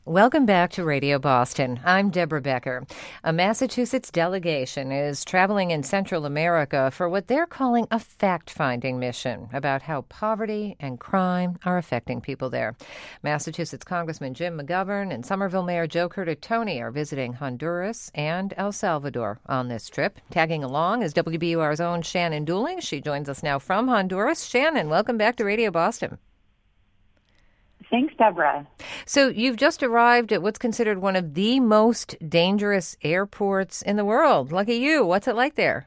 Welcome back to Radio Boston. I'm Deborah Becker. A Massachusetts delegation is traveling in Central America for what they're calling a fact-finding mission about how poverty and crime are affecting people there. Massachusetts Congressman Jim McGovern and Somerville Mayor Joe Curtatone are visiting Honduras and El Salvador on this trip. Tagging along is WBUR's own Shannon Dooling. She joins us now from Honduras. Shannon, welcome back to Radio Boston. Thanks, Deborah. So you've just arrived at what's considered one of the most dangerous airports in the world. Lucky you. What's it like there?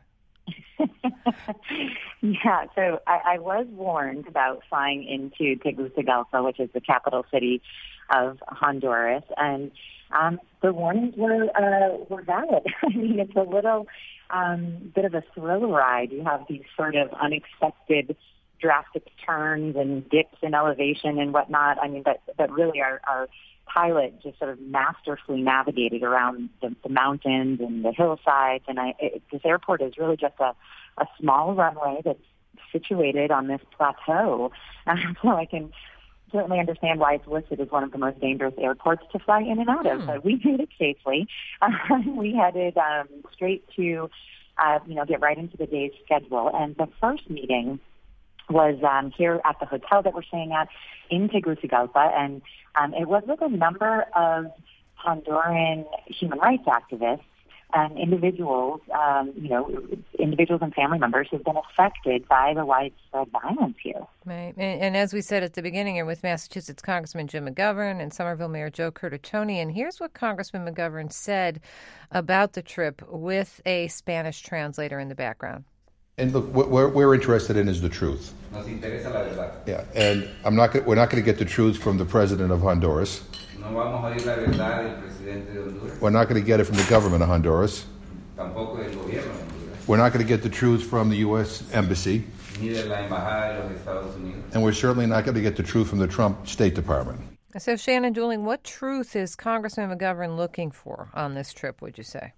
Yeah, so I was warned about flying into Tegucigalpa, which is the capital city of Honduras, and the warnings were valid. I mean, it's a little bit of a thrill ride. You have these sort of unexpected drastic turns and dips in elevation and whatnot. I mean, that really our pilot just sort of masterfully navigated around the mountains and the hillsides. And this airport is really just a small runway that's situated on this plateau. So I can certainly understand why it's listed as one of the most dangerous airports to fly in and out of. But we made it safely. We headed straight to, get right into the day's schedule. And the first meeting was here at the hotel that we're staying at in Tegucigalpa, and it was with a number of Honduran human rights activists and individuals, individuals and family members who've been affected by the widespread violence here. Right. And as we said at the beginning, you're with Massachusetts Congressman Jim McGovern and Somerville Mayor Joe Curtatone, and here's what Congressman McGovern said about the trip with a Spanish translator in the background. And look, what we're interested in is the truth. Nos interesa la verdad. Yeah, and we're not going to get the truth from the president of Honduras. No vamos a oír la verdad del presidente de Honduras. We're not going to get it from the government of Honduras. Tampoco del gobierno de Honduras. We're not going to get the truth from the U.S. Embassy. Ni de la embajada de los Estados Unidos. And we're certainly not going to get the truth from the Trump State Department. So, Shannon Dooling, what truth is Congressman McGovern looking for on this trip, would you say?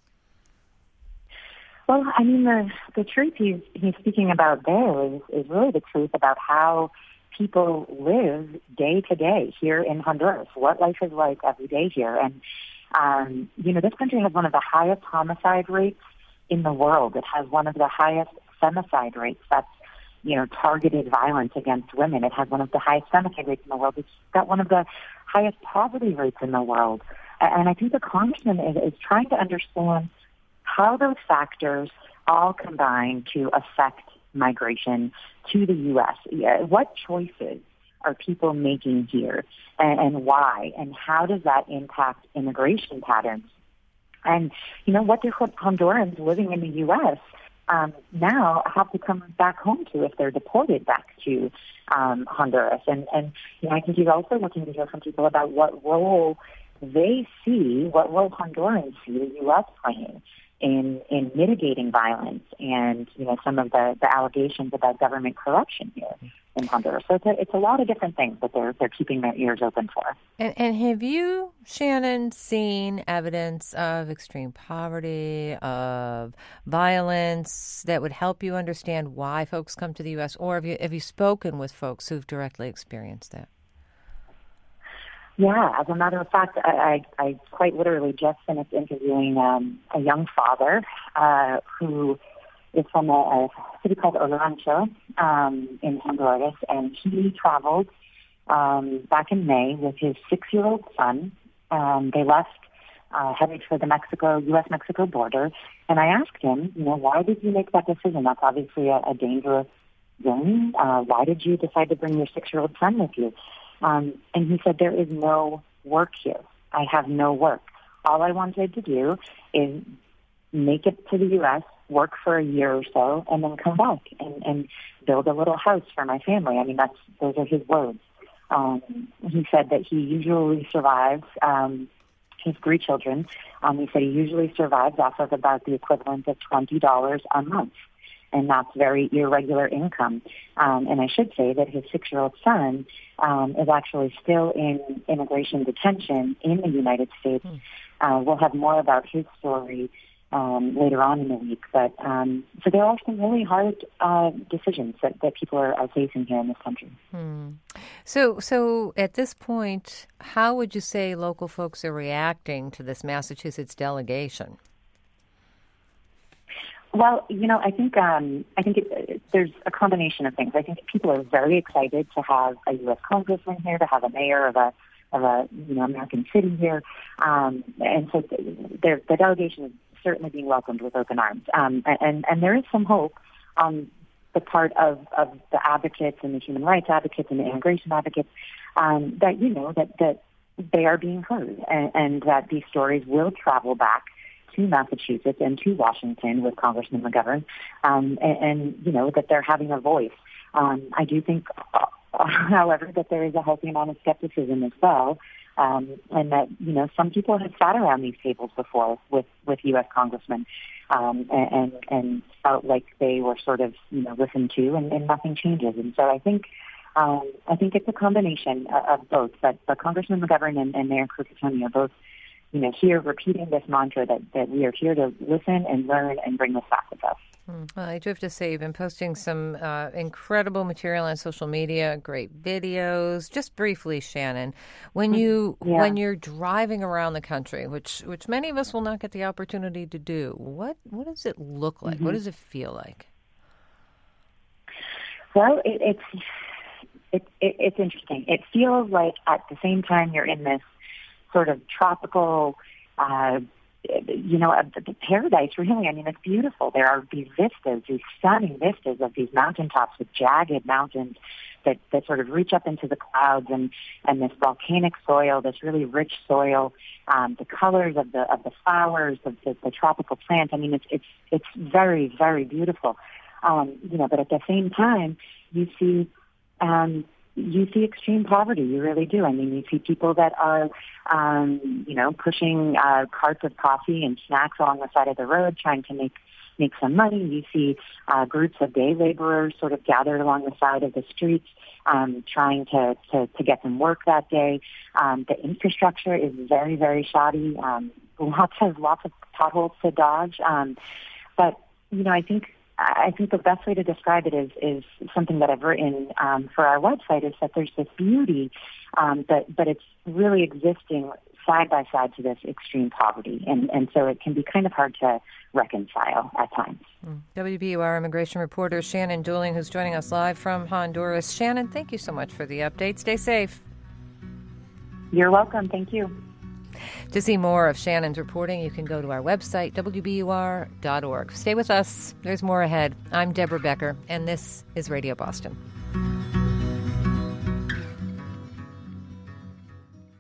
Well, I mean, the truth he's speaking about there is really the truth about how people live day to day here in Honduras, what life is like every day here. And, this country has one of the highest homicide rates in the world. It has one of the highest femicide rates. That's, targeted violence against women. It has one of the highest femicide rates in the world. It's got one of the highest poverty rates in the world. And I think the congressman is trying to understand how those factors all combine to affect migration to the U.S. What choices are people making here and why? And how does that impact immigration patterns? And, what do Hondurans living in the U.S. Now have to come back home to if they're deported back to Honduras? And I think he's also looking to hear from people about what role they see, what role Hondurans see the U.S. playing in mitigating violence and, some of the allegations about government corruption here in Honduras. So it's a lot of different things that they're keeping their ears open for. And have you, Shannon, seen evidence of extreme poverty, of violence that would help you understand why folks come to the U.S., or have you spoken with folks who've directly experienced that? Yeah, as a matter of fact, I quite literally just finished interviewing a young father who is from a city called Olancho in Honduras, and he traveled back in May with his 6-year-old son. They left, headed for the U.S.-Mexico border, and I asked him, why did you make that decision? That's obviously a dangerous zone. Why did you decide to bring your 6-year-old son with you? And he said, there is no work here. I have no work. All I wanted to do is make it to the U.S., work for a year or so, and then come back and build a little house for my family. I mean, those are his words. He said that he usually survives, his 3 children. He said he usually survives off of about the equivalent of $20 a month. And that's very irregular income. And I should say that his 6-year-old son is actually still in immigration detention in the United States. We'll have more about his story later on in the week. But so there are some really hard decisions that people are facing here in this country. So at this point, how would you say local folks are reacting to this Massachusetts delegation? Well, I think there's a combination of things. I think people are very excited to have a U.S. congressman here, to have a mayor of a American city here, and so the delegation is certainly being welcomed with open arms. And there is some hope on the part of the advocates and the human rights advocates and the immigration advocates that they are being heard, and that these stories will travel back to Massachusetts and to Washington with Congressman McGovern, and that they're having a voice. I do think, however, that there is a healthy amount of skepticism as well, and that some people have sat around these tables before with U.S. congressmen and felt like they were sort of listened to, and nothing changes. And so I think it's a combination of both. But Congressman McGovern and Mayor Kirk-Cotoney are both here repeating this mantra that we are here to listen and learn and bring this back with us. Well, I do have to say, you've been posting some incredible material on social media, great videos. Just briefly, Shannon, when you're driving around the country, which many of us will not get the opportunity to do, what does it look like? What does it feel like? Well, it's interesting. It feels like at the same time you're in this sort of tropical, paradise, really. I mean, it's beautiful. There are these vistas, these stunning vistas of these mountaintops with jagged mountains that sort of reach up into the clouds, and this volcanic soil, this really rich soil, the colors of the flowers, of the tropical plants. I mean, it's very, very beautiful. But at the same time, you see extreme poverty. You really do. I mean, you see people that are, pushing carts of coffee and snacks along the side of the road, trying to make some money. You see groups of day laborers sort of gathered along the side of the streets, trying to get some work that day. The infrastructure is very, very shoddy. Lots of potholes to dodge. But I think the best way to describe it is something that I've written for our website, is that there's this beauty, but it's really existing side by side to this extreme poverty. And so it can be kind of hard to reconcile at times. WBUR immigration reporter Shannon Dooling, who's joining us live from Honduras. Shannon, thank you so much for the update. Stay safe. You're welcome. Thank you. To see more of Shannon's reporting, you can go to our website, WBUR.org. Stay with us. There's more ahead. I'm Deborah Becker, and this is Radio Boston.